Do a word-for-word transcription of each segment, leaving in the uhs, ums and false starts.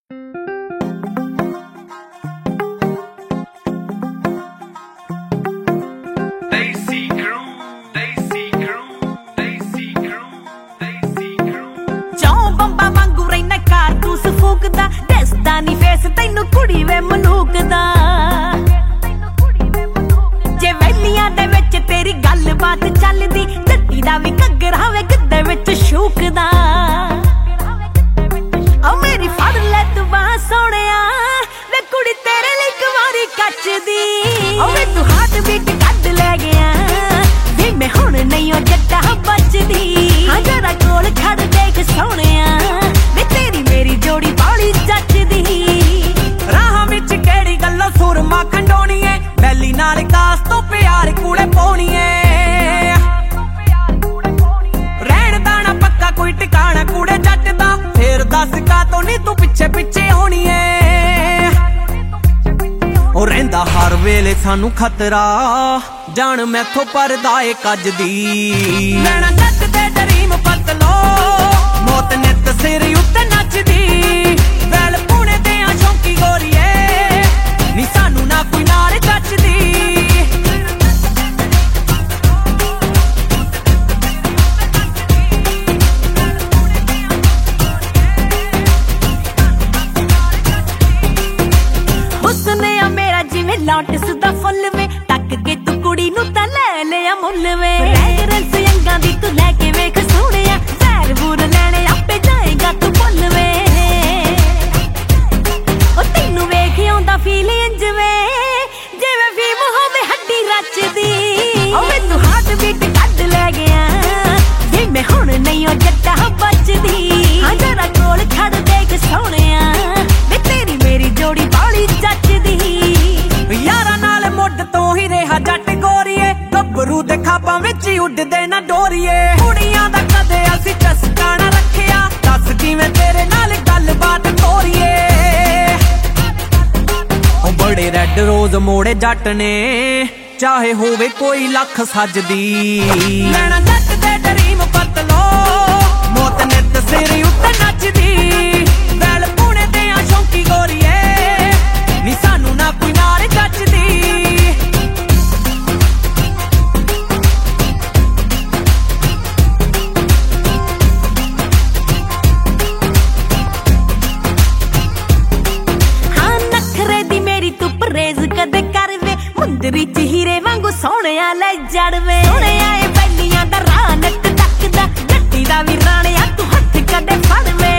ਕੁੜੀ ਵੇ ਮਨੂਕ ਦਾ ਜੇ ਵੈਲੀਆਂ ਦੇ ਵਿੱਚ ਤੇਰੀ ਗੱਲਬਾਤ ਚੱਲਦੀ ਜੱਟੀ ਦਾ ਵੀ ਘੱਗਰਾ ਵੇ ਗਿੱਧੇ ਵਿੱਚ ਸ਼ੂਕਦਾ ਓ ਮੇਰੀ ਫੜ ਲੈ ਤੂੰ ਬਾਹ ਸੋਹਣਿਆ ਵੇ ਕੁੜੀ ਤੇਰੇ ਲਈ ਕੁਵਾਰੀ ਕੱਚਦੀ ਓ ਵੇ ਤੂੰ ਹਾਰਟ ਬੀਟ ਕੱਢ ਲੈ ਗਿਆ ਵੀ ਮੈਂ ਹੁਣ ਨਹੀਂ ਓ ਜੱਟਾ ਬਚਦੀ ਹਾਂ ਜਰਾ ਕੋਲ ਖੜ ਦੇਖ ਸੋਹਣਿਆ ਵੇ ਤੇਰੀ ਮੇਰੀ ਜੋੜੀ ਬਾਲੀ ਜੱਚਦੀ ਸੁਰਮਾ ਖੰਡੋਣੀਏ ਬੈਲੀ ਨਾਲ ਕਾਸ ਤੋਂ ਪਿਆਰ ਕੂੜੇ ਪਾਉਣੀਏ ਰਹਿਣ ਦਾਣਾ ਪੱਕਾ ਕੋਈ ਟਿਕਾਣਾ ਕੂੜੇ ਜੱਟ ਦਾ ਫੇਰ ਦੱਸ ਕਾ ਤੋਂ ਨੀ ਤੂੰ ਪਿੱਛੇ ਪਿੱਛੇ ਹੋਣੀਏ ਉਹ ਰਹਿੰਦਾ ਹਰ ਵੇਲੇ ਸਾਨੂੰ ਖਤਰਾ ਜਾਣ ਮੈਥੋਂ ਪਰਦਾ ਏ ਕੱਜਦੀ ਨੈਣਾ ਜੱਟ ਦੇ ਡਰੀਮ ਪਤਲੋ ਮੌਤ ਨਿੱਤ ਸਿਰ ਉੱਤੇ ਨੱਚਦੀ ਵੈਲ ਪੁਣੇ ਤੇ ਆ ਸ਼ੌਂਕੀ ਗੋਰੀਏ ਨੀ ਸਾਨੂੰ ਨਾ ਕੋਈ ਨਾਲ ਕੱਚਦੀ ਹੁਸਨੇ ਆ ਮੇਰਾ ਜਿਵੇਂ ਲੋਟਸ ਦਾ ਫੁੱਲ ਵੇ ਟੱਕ ਕੇ ਤੂੰ ਕੁੜੀ ਨੂੰ ਤਾਂ ਲੈ ਲਿਆ ਮੁੱਲ ਵੇ ਫ੍ਰੈਗਰੈਂਸ ਅੰਗਾਂ ਦੀ ਤੂੰ ਲੈ ਕੇ ਵੇਖ ਸੋਹਣਿਆ ਸੈਰ ਬੂਰ ਲੈਣੇ ਆਪੇ ਜਾਏਗਾ ਤੂੰ ਭੁੱਲ ਵੇ ਉਹ ਤੈਨੂੰ ਵੇਖ ਆਉਂਦਾ ਫੀਲ ਇੰਜ ਵੇ ਜਿਵੇਂ ਫੀਮ ਹੋਵੇ ਹੱਡੀ ਰਚਦੀ ਓ ਵੇ ਤੂੰ ਹਾਰਟ ਬੀਟ ਕੱਢ ਲੈ ਗਿਆ ਵੀ ਮੈਂ ਹੁਣ ਨਹੀਂ ਓ ਜੱਟਾ ਬਚਦੀ ਹਾਂ ਜਰਾ ਕੋਲ ਖੜ ਦੇਖ ਸੋਹਣਿਆ ਵੇ ਤੇਰੀ ਮੇਰੀ ਜੋੜੀ ਬਾਲੀ ਜੱਚਦੀ ਯਾਰਾਂ ਨਾਲ ਮੁੱਢ ਤੋਂ ਹੀ ਰਿਹਾ ਜੱਟ ਗੋਰੀਏ ਗੱਭਰੂ ਦੇ ਖਾਬਾਂ ਵਿੱਚ ਹੀ ਉੱਡਦੇ ਨਾ ਡੋਰੀਏ ਕੁੜੀਆਂ ਦਾ ਕਦੇ ਅਸੀਂ ਚਸਕਾ ਨਾ ਰੱਖਿਆ ਦੱਸ ਕਿਵੇਂ ਤੇਰੇ ਨਾਲ ਗੱਲਬਾਤ ਤੋਰੀਏ ਉਹ ਬੜੇ ਰੈੱਡ ਰੋਜ਼ ਮੋੜੇ ਜੱਟ ਨੇ ਚਾਹੇ ਹੋਵੇ ਕੋਈ ਲੱਖ ਸੱਜਦੀ ਨੈਣਾ ਜੱਟ ਦੇ ਡਰੀਮ ਪਤਲੋ ਮੌਤ ਨਿੱਤ ਸਿਰ ਉੱਤੇ ਨੱਚਦੀ ਵੈਲ ਪੁਣੇ ਤੇ ਆ ਸ਼ੌਂਕੀ ਗੋਰੀਏ ਨੀ ਸਾਨੂੰ ਨਾ ਕੋਈ ਨਾਰ ਕੱਚਦੀ ਹਾਂ ਨਖਰੇ ਦੀ ਮੇਰੀ ਤੂੰ ਪਰਹੇਜ਼ ਕਦੇ ਕਰਵੇ ਮੁੰਦਰੀ ਚ ਹੀਰੇ ਵਾਂਗੂ ਸੋਹਣਿਆ ਲੈ ਜੜਵੇ ਸੋਹਣਿਆ ਏ ਬੈਲੀਆਂ ਦਾ ਰਾਹ ਨੱਕ ਟੱਕਦਾ ਜੱਟੀ ਦਾ ਵੀ ਰਾਣਿਆ ਤੂੰ ਹੱਥ ਕਦੇ ਫੜਵੇ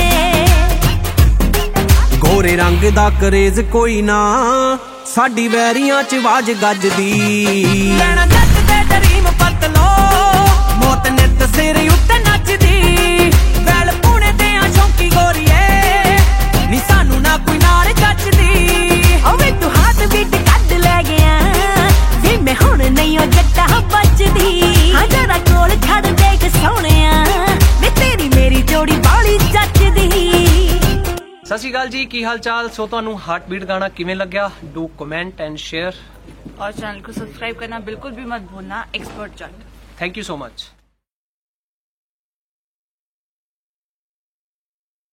ਗੋਰੇ ਰੰਗ ਦਾ ਕਰੇਜ਼ ਕੋਈ ਨਾ ਸਾਡੀ ਵੈਰੀਆਂ ਚ ਵਾਜ ਗੱਜਦੀ ਨੈਣਾ ਜੱਟ ਦੇ ਡਰੀਮ ਪਤਲੋ ਮੌਤ ਨਿੱਤ ਸਿਰ ਉੱਤੇ ਨੱਚਦੀ ਵੈਲ ਪੁਣੇ ਤੇ ਆ ਸ਼ੌਂਕੀ ਗੋਰੀਏ ਨੀ ਸਾਨੂੰ ਨਾ ਕੋਈ ਨਾਰ ਕੱਚਦੀ ਓ ਵੇ ਤੂੰ ਹਾਰਟ ਬੀਟ ਕੱਢ ਲੈ ਗਿਆ ਵੀ ਮੈਂ ਹੁਣ ਨਹੀਂ ਓ ਜੱਟਾ ਬਚਦੀ ਹਾਂ ਜਰਾ ਕੋਲ ਖੜ ਦੇਖ ਸੋਹਣਿਆ ਵੇ ਤੇਰੀ ਮੇਰੀ ਜੋੜੀ ਬਾਲੀ ਜੱਚਦੀ। ਸਤਿ ਸ਼੍ਰੀ ਅਕਾਲ ਜੀ, ਕੀ ਹਾਲ ਚਾਲ। ਸੋ ਤੁਹਾਨੂੰ ਹਾਰਟ ਬੀਟ गाना किवें लग्या डू कमेंट एंड शेयर और चैनल को सब्सक्राइब करना बिल्कुल भी मत भूलना। Expert Jatt. Thank you so much.